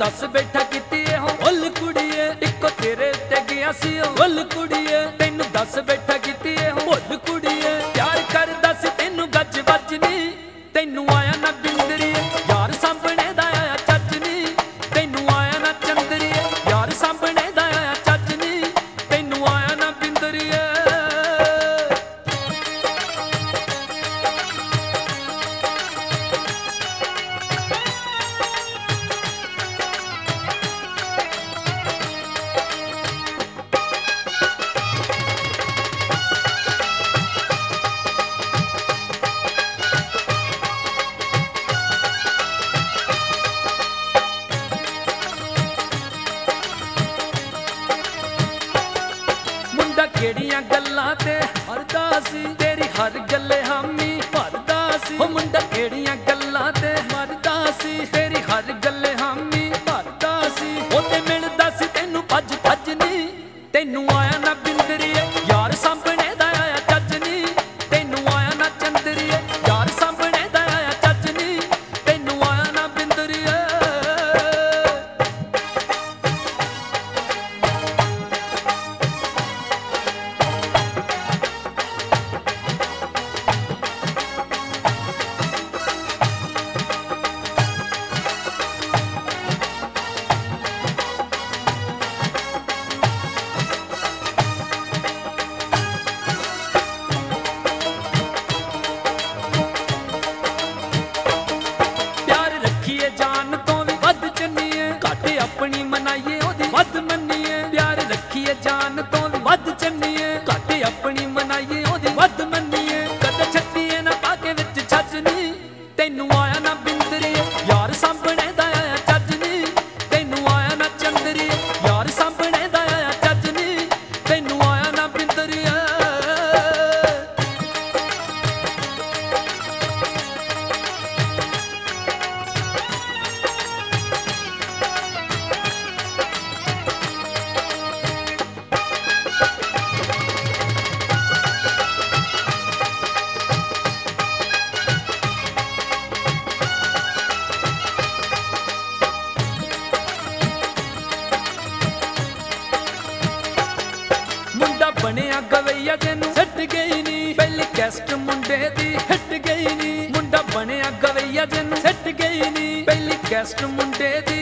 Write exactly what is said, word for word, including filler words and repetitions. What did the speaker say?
दस बैठा कीती हो उल कुड़िए इको तेरे ते गया सी उल कुड़िए तेनू दस बैठा कीती हो उल कुड़िए प्यार करदा सी तेनू गज वज नी तेनू आया ना बिंदरीए यार सामने दा आया चज नी तेनू आया ना चंदरीए यार सामने दा आया चज नी तेनू आया ना बिंदरीए केड़ियां गल्लां ते मरदा सी तेरी हर गल्ले हामी भरदा सी ओ मुंडा केड़ियां गल्लां ते मरदा सी तेरी हर गल्ले हामी भरदा सी ओ ते मिलदा सी तेनू भज भज नी तेनू आया ना बिंदरीए यार सामने दा आया चज नी तेनू आया ना चंदरीए यार सामने दा आया चज नी तेनू आया ना बिंदरीए अपनी मनाइए ओदी वध मन्नीए प्यार रखिए जान तो भी वध चन्नीए घट अपनी मनाइए ओदी वध मन्नीए कदे छट्टीए ना पाके विच छज नी तेनू आया ना बिंदरीए यार सामने दा आया चज नी तेनू आया ना चंदरीए यार सामने दा आया चज नी तेनू आया ना बिंदरीए बनिया गवैया तेनू हिट गई नी पहली कैस्ट मुंडे दी हिट गई नी मुंडा बनिया गवैया तेनू हिट गई नी पहली कैस्ट मुंडे दी